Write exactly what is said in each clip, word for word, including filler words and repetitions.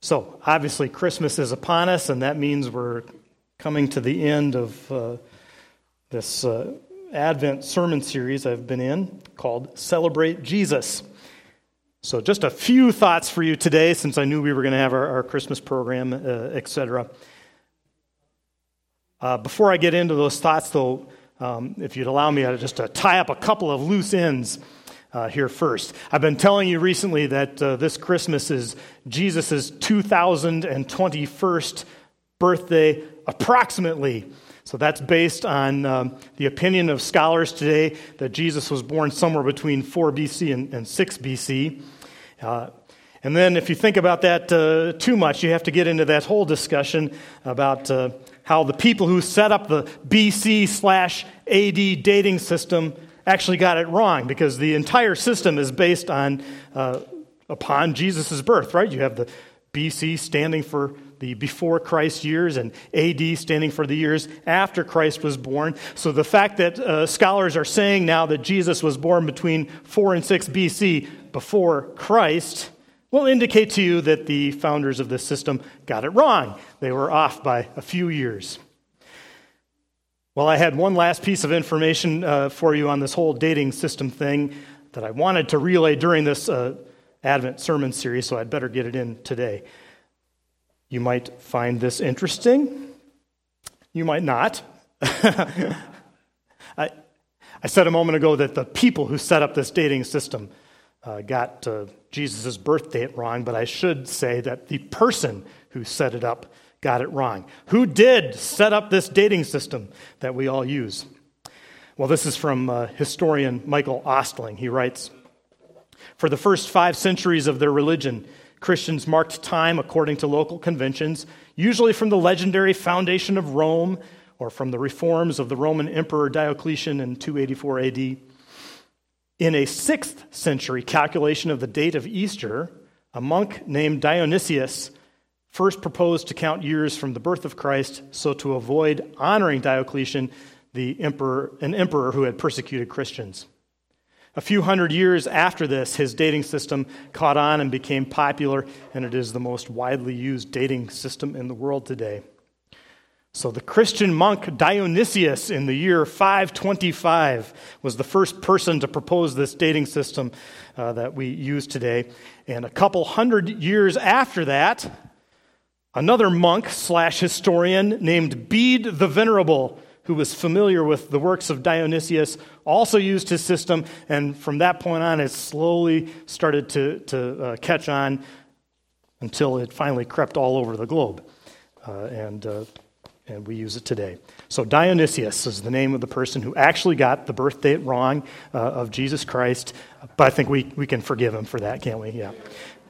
So, obviously, Christmas is upon us, and that means we're coming to the end of uh, this uh, Advent sermon series I've been in called Celebrate Jesus. So, just a few thoughts for you today, since I knew we were going to have our, our Christmas program, uh, et cetera. Uh, before I get into those thoughts, though, um, if you'd allow me, I'd just uh, tie up a couple of loose ends Uh, here first. I've been telling you recently that uh, this Christmas is Jesus' two thousand twenty-first birthday, approximately. So that's based on um, the opinion of scholars today that Jesus was born somewhere between four B C and, and six B C. Uh, and then if you think about that uh, too much, you have to get into that whole discussion about uh, how the people who set up the B C slash A D dating system actually got it wrong, because the entire system is based on uh, upon Jesus' birth, right? You have the B C standing for the before Christ years and A D standing for the years after Christ was born. So the fact that uh, scholars are saying now that Jesus was born between four and six B C before Christ will indicate to you that the founders of this system got it wrong. They were off by a few years. Well, I had one last piece of information uh, for you on this whole dating system thing that I wanted to relay during this uh, Advent sermon series, so I'd better get it in today. You might find this interesting. You might not. I, I said a moment ago that the people who set up this dating system uh, got uh, Jesus' birth date wrong, but I should say that the person who set it up got it wrong. Who did set up this dating system that we all use? Well, this is from uh, historian Michael Ostling. He writes, "For the first five centuries of their religion, Christians marked time according to local conventions, usually from the legendary foundation of Rome or from the reforms of the Roman Emperor Diocletian in two eighty-four A D. In a sixth century calculation of the date of Easter, a monk named Dionysius first proposed to count years from the birth of Christ, so to avoid honoring Diocletian, the emperor, an emperor who had persecuted Christians. A few hundred years after this, his dating system caught on and became popular, and it is the most widely used dating system in the world today. So the Christian monk Dionysius in the year five twenty-five was the first person to propose this dating system uh, that we use today. And a couple hundred years after that, another monk slash historian named Bede the Venerable, who was familiar with the works of Dionysius, also used his system, and from that point on, it slowly started to, to uh, catch on until it finally crept all over the globe, uh, and uh, and we use it today. So Dionysius is the name of the person who actually got the birth date wrong uh, of Jesus Christ, but I think we, we can forgive him for that, can't we? Yeah.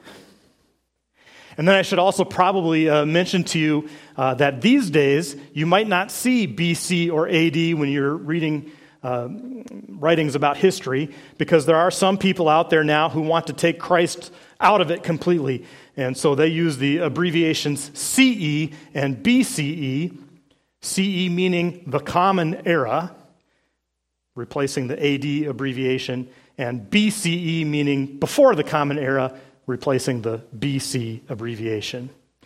And then I should also probably uh, mention to you uh, that these days you might not see B C or A D when you're reading uh, writings about history, because there are some people out there now who want to take Christ out of it completely. And so they use the abbreviations C E and B C E, C E meaning the Common Era, replacing the A D abbreviation, and B C E meaning before the Common Era, replacing the B C abbreviation.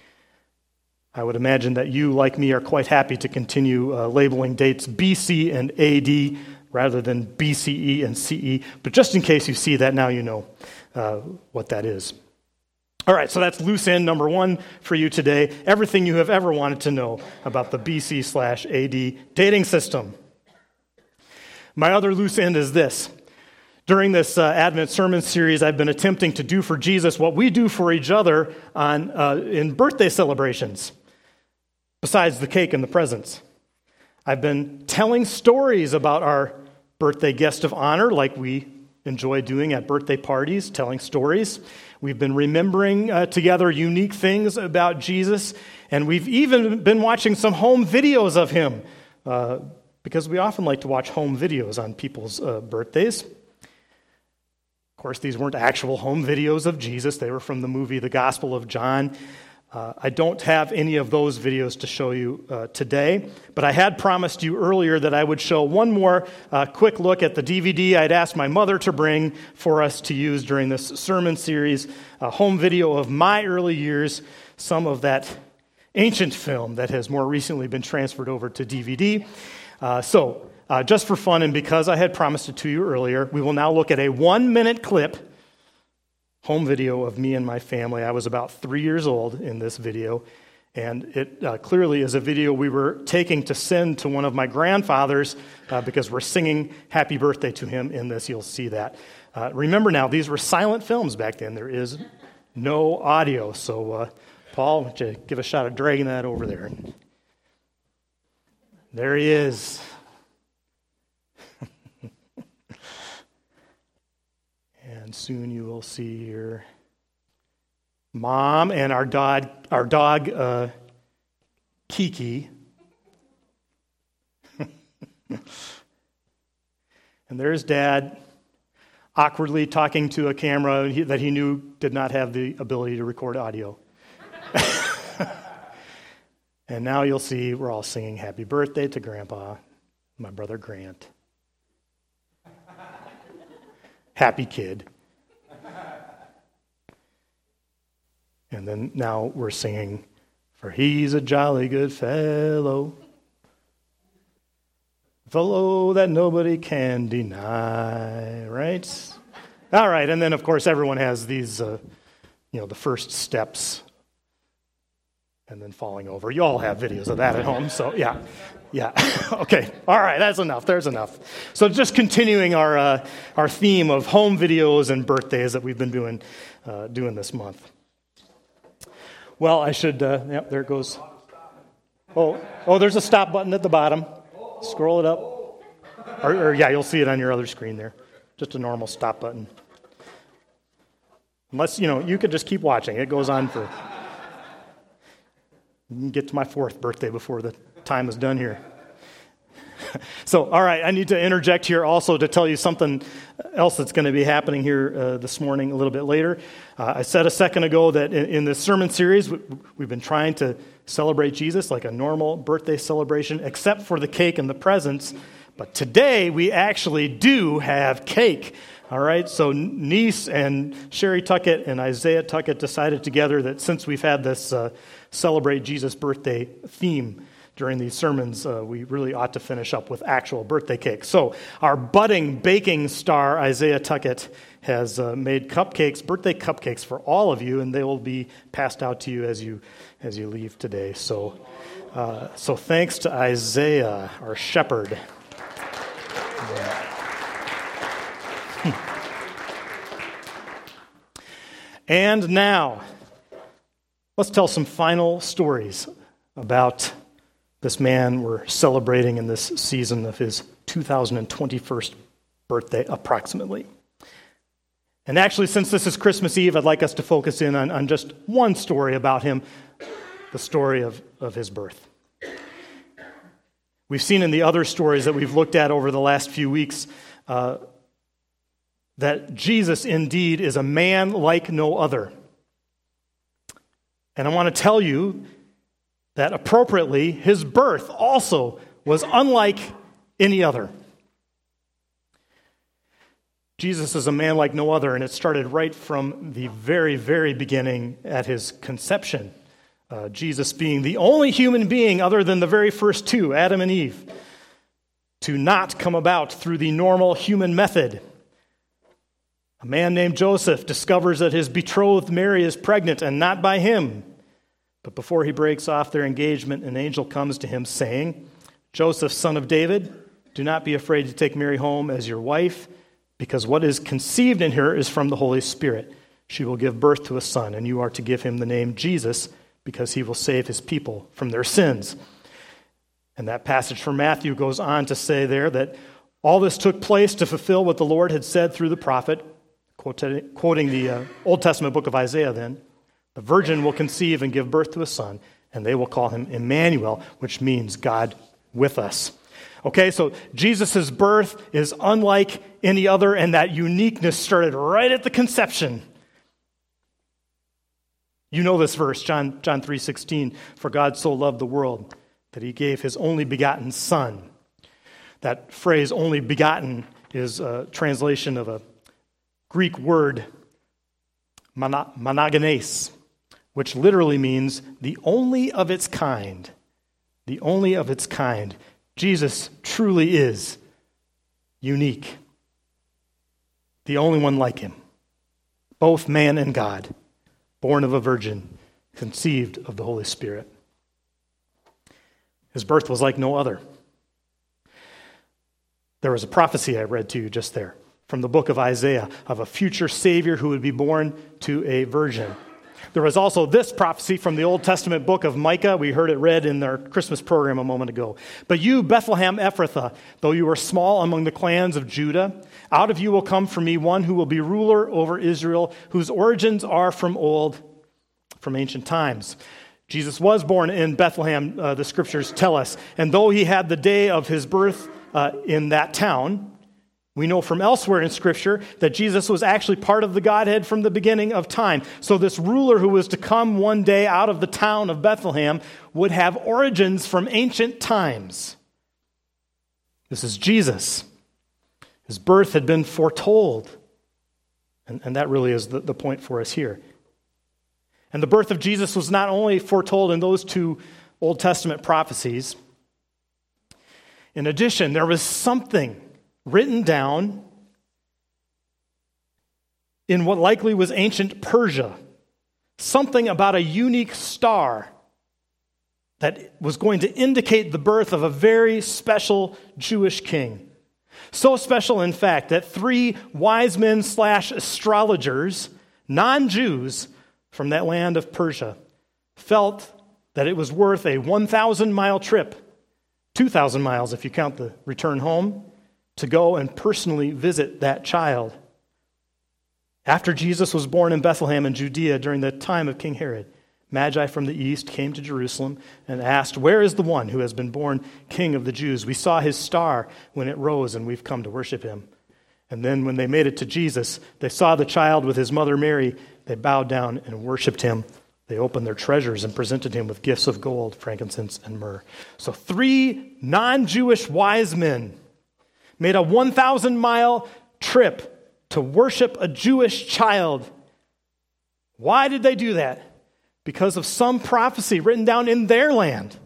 I would imagine that you, like me, are quite happy to continue uh, labeling dates B C and A D rather than B C E and C E. But just in case you see that, now you know uh, what that is. All right, so that's loose end number one for you today. Everything you have ever wanted to know about the B C slash A D dating system. My other loose end is this. During this uh, Advent sermon series, I've been attempting to do for Jesus what we do for each other on uh, in birthday celebrations, besides the cake and the presents. I've been telling stories about our birthday guest of honor, like we enjoy doing at birthday parties, telling stories. We've been remembering uh, together unique things about Jesus, and we've even been watching some home videos of him, uh, because we often like to watch home videos on people's uh, birthdays. Of course, these weren't actual home videos of Jesus. They were from the movie The Gospel of John. Uh, I don't have any of those videos to show you uh, today, but I had promised you earlier that I would show one more uh, quick look at the D V D I'd asked my mother to bring for us to use during this sermon series, a home video of my early years, some of that ancient film that has more recently been transferred over to D V D. Uh, so, uh, just for fun and because I had promised it to you earlier, we will now look at a one-minute clip home video of me and my family. I was about three years old in this video, and it uh, clearly is a video we were taking to send to one of my grandfathers uh, because we're singing happy birthday to him in this. You'll see that. Uh, remember now, these were silent films back then. There is no audio. So, uh, Paul, why don't you give a shot at dragging that over there? There he is. And soon you will see your mom and our dog, our dog uh, Kiki. And there's Dad, awkwardly talking to a camera that he knew did not have the ability to record audio. And now you'll see we're all singing happy birthday to Grandpa, my brother Grant. Happy kid. And then now we're singing, for he's a jolly good fellow, fellow that nobody can deny, right? All right, and then of course everyone has these, uh, you know, the first steps and then falling over. You all have videos of that at home, so yeah. Yeah, okay, all right, that's enough, there's enough. So just continuing our uh, our theme of home videos and birthdays that we've been doing uh, doing this month. Well, I should, uh, yep, there it goes. Oh, oh, there's a stop button at the bottom. Scroll it up. Or, or yeah, you'll see it on your other screen there. Just a normal stop button. Unless, you know, you could just keep watching. It goes on for, you can get to my fourth birthday before the time is done here. So, all right, I need to interject here also to tell you something else that's going to be happening here uh, this morning a little bit later. Uh, I said a second ago that in, in this sermon series, we, we've been trying to celebrate Jesus like a normal birthday celebration, except for the cake and the presents. But today, we actually do have cake. All right, so Niece and Sherry Tuckett and Isaiah Tuckett decided together that since we've had this uh, Celebrate Jesus birthday theme during these sermons, uh, we really ought to finish up with actual birthday cake. So our budding baking star, Isaiah Tuckett, has uh, made cupcakes, birthday cupcakes for all of you, and they will be passed out to you as you as you leave today. So, uh, so thanks to Isaiah, our shepherd. Yeah. And now, let's tell some final stories about this man we're celebrating in this season of his two thousand twenty-first birthday, approximately. And actually, since this is Christmas Eve, I'd like us to focus in on, on just one story about him, the story of, of his birth. We've seen in the other stories that we've looked at over the last few weeks uh, that Jesus indeed is a man like no other. And I want to tell you that appropriately, his birth also was unlike any other. Jesus is a man like no other, and it started right from the very, very beginning at his conception. Uh, Jesus being the only human being other than the very first two, Adam and Eve, to not come about through the normal human method. A man named Joseph discovers that his betrothed Mary is pregnant, and not by him. But before he breaks off their engagement, an angel comes to him saying, "Joseph, son of David, do not be afraid to take Mary home as your wife, because what is conceived in her is from the Holy Spirit. She will give birth to a son, and you are to give him the name Jesus, because he will save his people from their sins." And that passage from Matthew goes on to say there that all this took place to fulfill what the Lord had said through the prophet, quoting the uh, Old Testament book of Isaiah then. The virgin will conceive and give birth to a son, and they will call him Emmanuel, which means God with us. Okay, so Jesus' birth is unlike any other, and that uniqueness started right at the conception. You know this verse, John, John three sixteen, for God so loved the world that he gave his only begotten Son. That phrase, only begotten, is a translation of a Greek word, monogenes, which literally means the only of its kind. The only of its kind. Jesus truly is unique. The only one like him. Both man and God. Born of a virgin. Conceived of the Holy Spirit. His birth was like no other. There was a prophecy I read to you just there from the book of Isaiah of a future Savior who would be born to a virgin. There was also this prophecy from the Old Testament book of Micah. We heard it read in our Christmas program a moment ago. But you, Bethlehem Ephrathah, though you are small among the clans of Judah, out of you will come for me one who will be ruler over Israel, whose origins are from old, from ancient times. Jesus was born in Bethlehem, uh, the scriptures tell us. And though he had the day of his birth uh, in that town, we know from elsewhere in Scripture that Jesus was actually part of the Godhead from the beginning of time. So this ruler who was to come one day out of the town of Bethlehem would have origins from ancient times. This is Jesus. His birth had been foretold. And, and that really is the, the point for us here. And the birth of Jesus was not only foretold in those two Old Testament prophecies. In addition, there was something written down in what likely was ancient Persia, something about a unique star that was going to indicate the birth of a very special Jewish king. So special, in fact, that three wise men slash astrologers, non-Jews from that land of Persia, felt that it was worth a one thousand mile trip, two thousand miles if you count the return home, to go and personally visit that child. After Jesus was born in Bethlehem in Judea during the time of King Herod, Magi from the east came to Jerusalem and asked, "Where is the one who has been born King of the Jews? We saw his star when it rose, and we've come to worship him." And then when they made it to Jesus, they saw the child with his mother Mary. They bowed down and worshiped him. They opened their treasures and presented him with gifts of gold, frankincense, and myrrh. So three non-Jewish wise men made a one thousand mile trip to worship a Jewish child. Why did they do that? Because of some prophecy written down in their land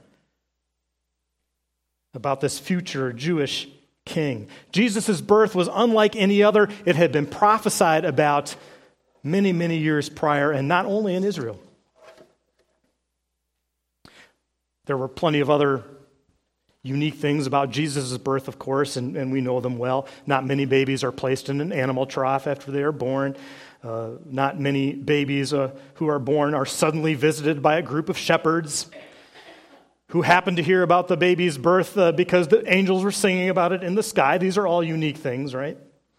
about this future Jewish king. Jesus' birth was unlike any other. It had been prophesied about many, many years prior, and not only in Israel. There were plenty of other unique things about Jesus' birth, of course, and, and we know them well. Not many babies are placed in an animal trough after they are born. Uh, not many babies uh, who are born are suddenly visited by a group of shepherds who happen to hear about the baby's birth uh, because the angels were singing about it in the sky. These are all unique things, right?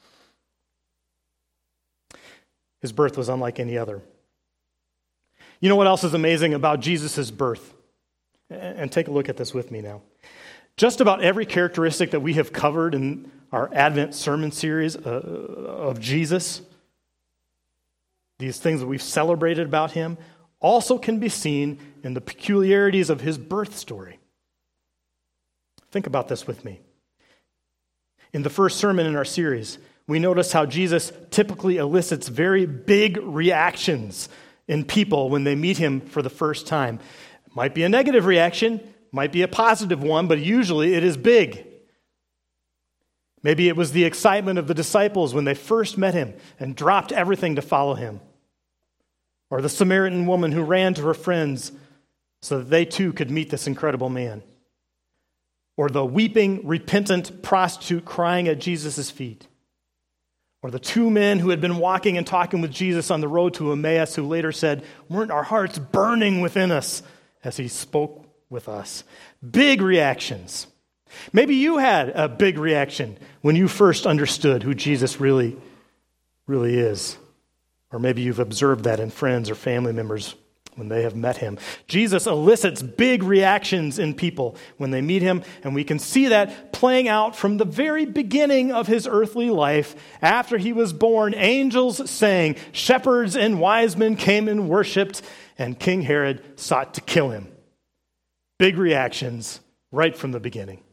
His birth was unlike any other. You know what else is amazing about Jesus' birth? And take a look at this with me now. Just about every characteristic that we have covered in our Advent sermon series uh, of Jesus, these things that we've celebrated about him, also can be seen in the peculiarities of his birth story. Think about this with me. In the first sermon in our series, we noticed how Jesus typically elicits very big reactions in people when they meet him for the first time. It might be a negative reaction, might be a positive one, but usually it is big. Maybe it was the excitement of the disciples when they first met him and dropped everything to follow him. Or the Samaritan woman who ran to her friends so that they too could meet this incredible man. Or the weeping, repentant prostitute crying at Jesus' feet. Or the two men who had been walking and talking with Jesus on the road to Emmaus who later said, "Weren't our hearts burning within us as he spoke with us?" Big reactions. Maybe you had a big reaction when you first understood who Jesus really, really is. Or maybe you've observed that in friends or family members when they have met him. Jesus elicits big reactions in people when they meet him, and we can see that playing out from the very beginning of his earthly life. After he was born, angels sang, shepherds and wise men came and worshiped, and King Herod sought to kill him. Big reactions right from the beginning.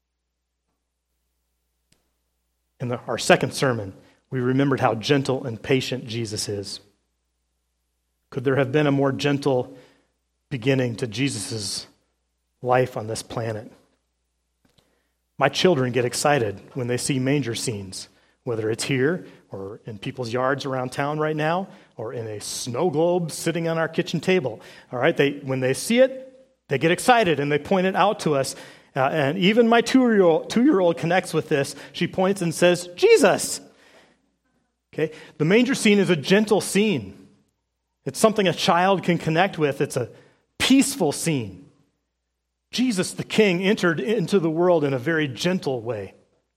In the, our second sermon, we remembered how gentle and patient Jesus is. Could there have been a more gentle beginning to Jesus' life on this planet? My children get excited when they see manger scenes, whether it's here or in people's yards around town right now, or in a snow globe sitting on our kitchen table. All right, they when they see it, they get excited and they point it out to us. Uh, and even my two-year-old, two-year-old connects with this. She points and says, Jesus. Okay, the manger scene is a gentle scene. It's something a child can connect with. It's a peaceful scene. Jesus, the King, entered into the world in a very gentle way.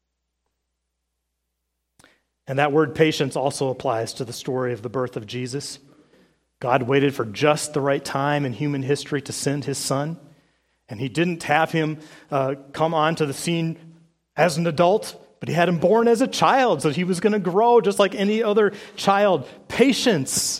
And that word patience also applies to the story of the birth of Jesus. God waited for just the right time in human history to send his son. And he didn't have him uh, come onto the scene as an adult, but he had him born as a child, so he was going to grow just like any other child. Patience.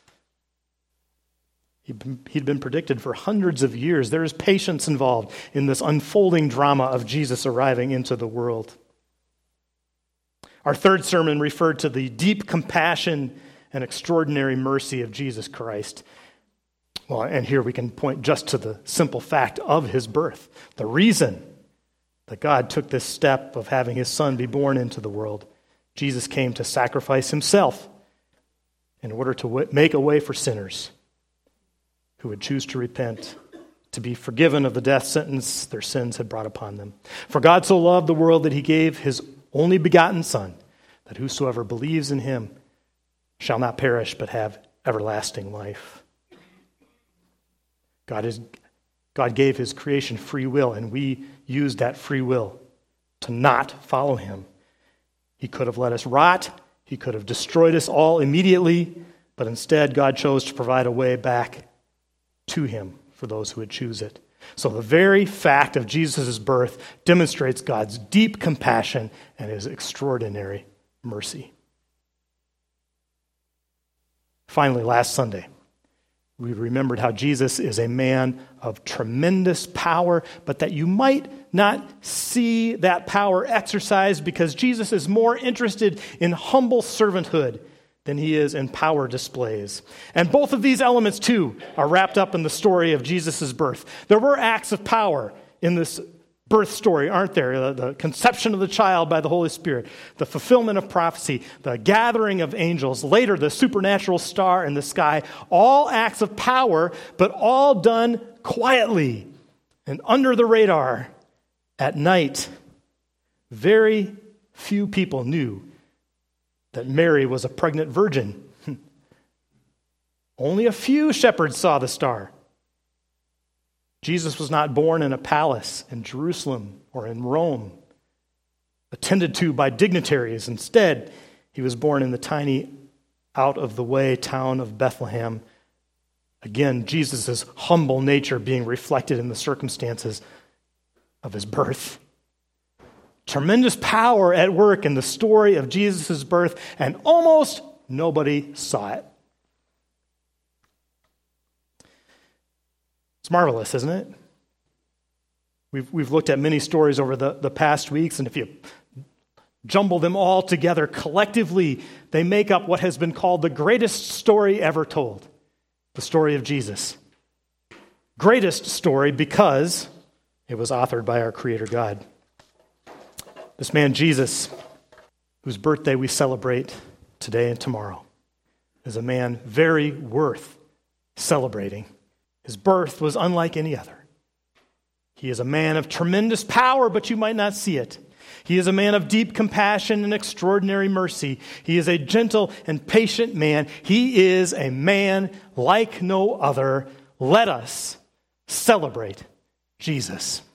He'd been predicted for hundreds of years. There is patience involved in this unfolding drama of Jesus arriving into the world. Our third sermon referred to the deep compassion and extraordinary mercy of Jesus Christ. Well, and here we can point just to the simple fact of his birth. The reason that God took this step of having his son be born into the world. Jesus came to sacrifice himself in order to make a way for sinners who would choose to repent, to be forgiven of the death sentence their sins had brought upon them. For God so loved the world that he gave his only begotten Son, that whosoever believes in him shall not perish but have everlasting life. God is God gave his creation free will, and we used that free will to not follow him. He could have let us rot. He could have destroyed us all immediately, but instead God chose to provide a way back to him for those who would choose it. So the very fact of Jesus' birth demonstrates God's deep compassion and his extraordinary mercy. Finally, last Sunday, we remembered how Jesus is a man of tremendous power, but that you might not see that power exercised because Jesus is more interested in humble servanthood than he is in power displays. And both of these elements, too, are wrapped up in the story of Jesus' birth. There were acts of power in this birth story, aren't there? The, the conception of the child by the Holy Spirit, the fulfillment of prophecy, the gathering of angels, later the supernatural star in the sky, all acts of power, but all done quietly and under the radar at night. Very few people knew that Mary was a pregnant virgin. Only a few shepherds saw the star. Jesus was not born in a palace in Jerusalem or in Rome, attended to by dignitaries. Instead, he was born in the tiny, out-of-the-way town of Bethlehem. Again, Jesus' humble nature being reflected in the circumstances of his birth. Tremendous power at work in the story of Jesus' birth, and almost nobody saw it. It's marvelous, isn't it? We've, we've looked at many stories over the, the past weeks, and if you jumble them all together collectively, they make up what has been called the greatest story ever told, the story of Jesus. Greatest story because it was authored by our Creator God. This man, Jesus, whose birthday we celebrate today and tomorrow, is a man very worth celebrating. His birth was unlike any other. He is a man of tremendous power, but you might not see it. He is a man of deep compassion and extraordinary mercy. He is a gentle and patient man. He is a man like no other. Let us celebrate Jesus.